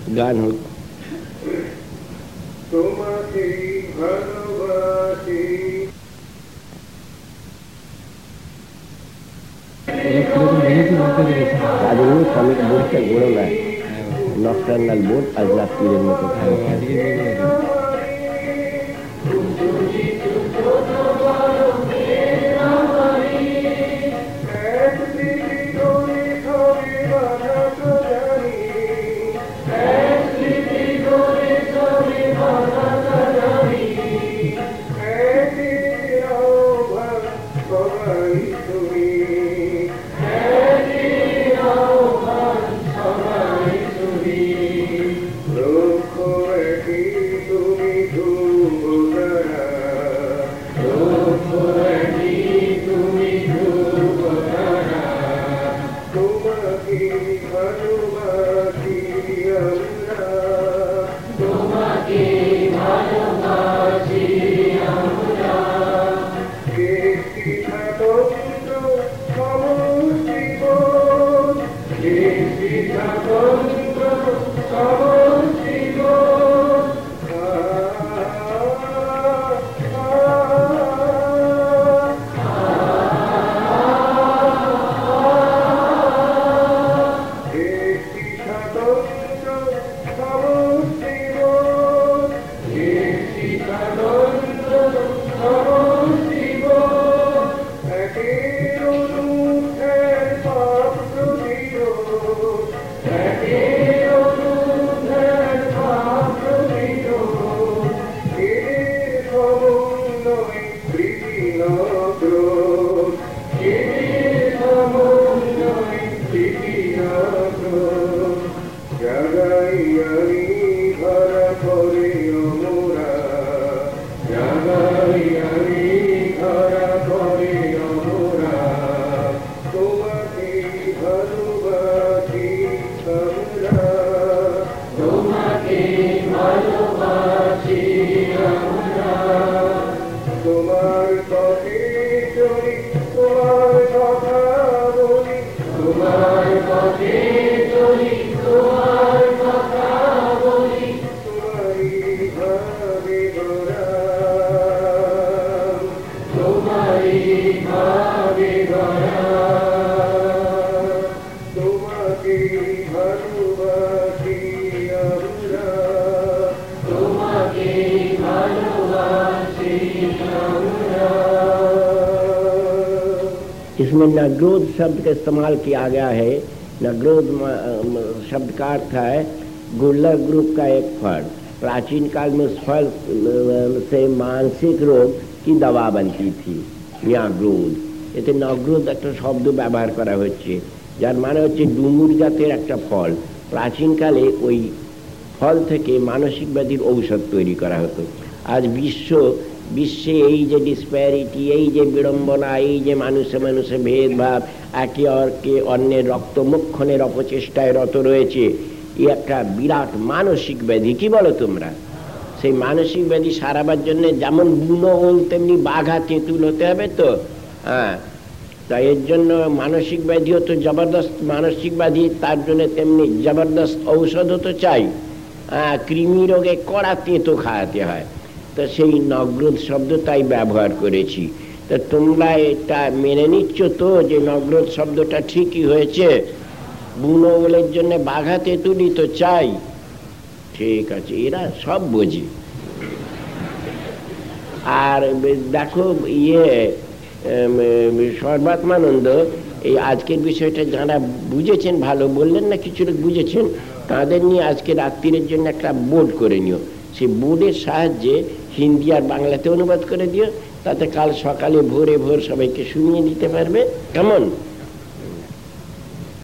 গান হোক। তোমাকে ভালোবাসি। স্বামীর বোর্ডটা গড়ো না, নকটার্নাল বোর্ড আজ রাত্রির মতো इसमें नगरोध शब्द का इस्तेमाल किया गया है। नगरोध शब्द का अर्थ है गुल्लक ग्रुप का एक फल। प्राचीन काल में उस फल से मानसिक रोग की दवा बनती थी। ন্যাগ্রোধ, এতে নগ্রোধ একটা শব্দ ব্যবহার করা হচ্ছে, যার মানে হচ্ছে ডুমুর জাতের একটা ফল। প্রাচীনকালে ওই ফল থেকে মানসিক ব্যাধির ঔষধ তৈরি করা হতো। আজ বিশ্বে এই যে ডিসপ্যারিটি, এই যে বিড়ম্বনা, এই যে মানুষে মানুষে ভেদভাব, একে অন্যের রক্তমুক্ষণের অপচেষ্টায় রত রয়েছে, এই একটা বিরাট মানসিক ব্যাধি। কি বলো তোমরা? সেই মানসিক ব্যাধি সারাবার জন্য যেমন বুনো ওল তেমনি বাঘা তেঁতুল হতে হবে তো। হ্যাঁ, তাই এর জন্য মানসিক ব্যাধিও তো জবরদস্ত মানসিক ব্যাধি, তার জন্য তেমনি জবরদস্ত ঔষধও তো চাই। কৃমি রোগে কড়া তেঁতো খাওয়াতে হয়। তো সেই নগ্রোধ শব্দ তাই ব্যবহার করেছি। তা তোমরা এটা মেনে নিচ্ছ তো যে নগ্রোধ শব্দটা ঠিকই হয়েছে? বুনো ওলের জন্য বাঘা তেঁতুলই তো চাই। ঠিক আছে, এরা সব বোঝে। আর দেখো সর্বাত্মানন্দ এই আজকের বিষয়টা যারা বুঝেছেন, ভালো বললেন না, কিছু লোক বুঝেছেন, তাদের নিয়ে আজকে রাত্রির জন্য একটা বোর্ড করে নিও। সেই বোর্ডের সাহায্যে হিন্দি আর বাংলাতে অনুবাদ করে দিও, তাতে কাল সকালে ভোরে ভোর সবাইকে শুনিয়ে দিতে পারবে। কেমন?